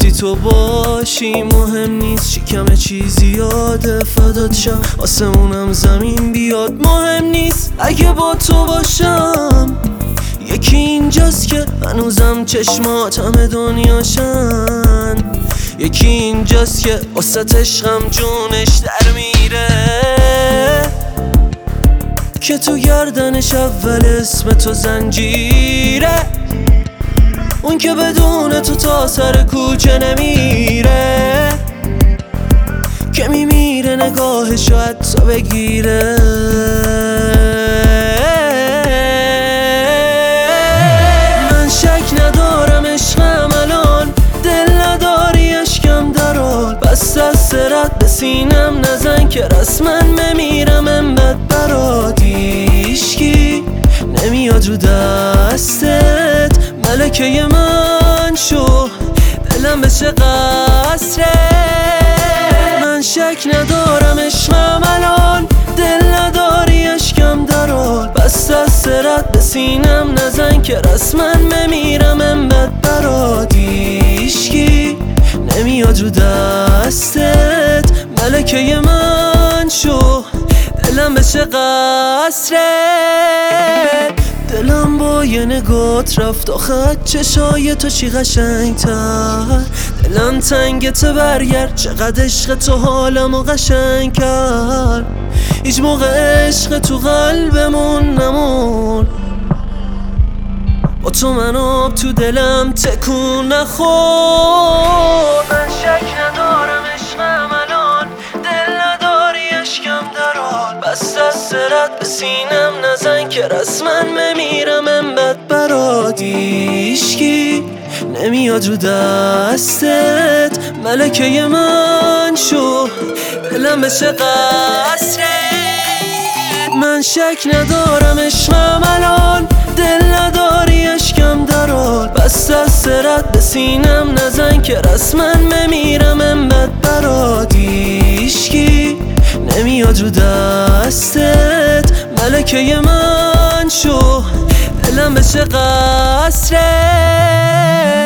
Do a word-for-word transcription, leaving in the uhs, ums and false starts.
گفتی تو باشی مهم نیست چی کمه چیزی یاده فدات شم آسمونم زمین بیاد مهم نیست اگه با تو باشم یکی اینجاست که هنوزم چشمات همه دنیاشن یکی اینجاست که واسه عشقم جونش در میره که تو گردنش اول اسم تو زنجیره اون که بدون تو تا سر کوچه نمیره که میمیره نگاهش شاید تا بگیره من شک ندارم عشقم الان دل نداری اشکم درال بس از سرت به سینم نزن که رسما بمیرم انقدر برات هیشکی نمیاد رو دستت ملکه من شو دلم بشه قصره من شک ندارم عشقم الان دل نداری اشکم درال بس از سرت به سینم نزن که رسما بمیرم انقدر برات هیشکی نمیاد رو دستت ملکه من شو دلم بشه قصره دلم با یه نگات رفت آخه چشای تو چی قشنگ‌تر دلم تنگت برگرد چقدر عشق تو حالمو قشنگ کرد هیچ موقع عشق تو قلبمون نمون با تو من آب تو دلم تکون نخور من شک ندارم عشقم الان دل نداری اشکم درال بس از سرت به سینم نزن که رسما بمیرم انقدر برات هیشکی نمیاد رو دستت ملکه من شو دلم بشه قصره من شک ندارم عشقم الان دل نداری اشکم درال بس از سرت به سینم نزن که رسما بمیرم انقدر برات هیشکی نمیاد رو دستت ملکه من شو دلم بشه قصره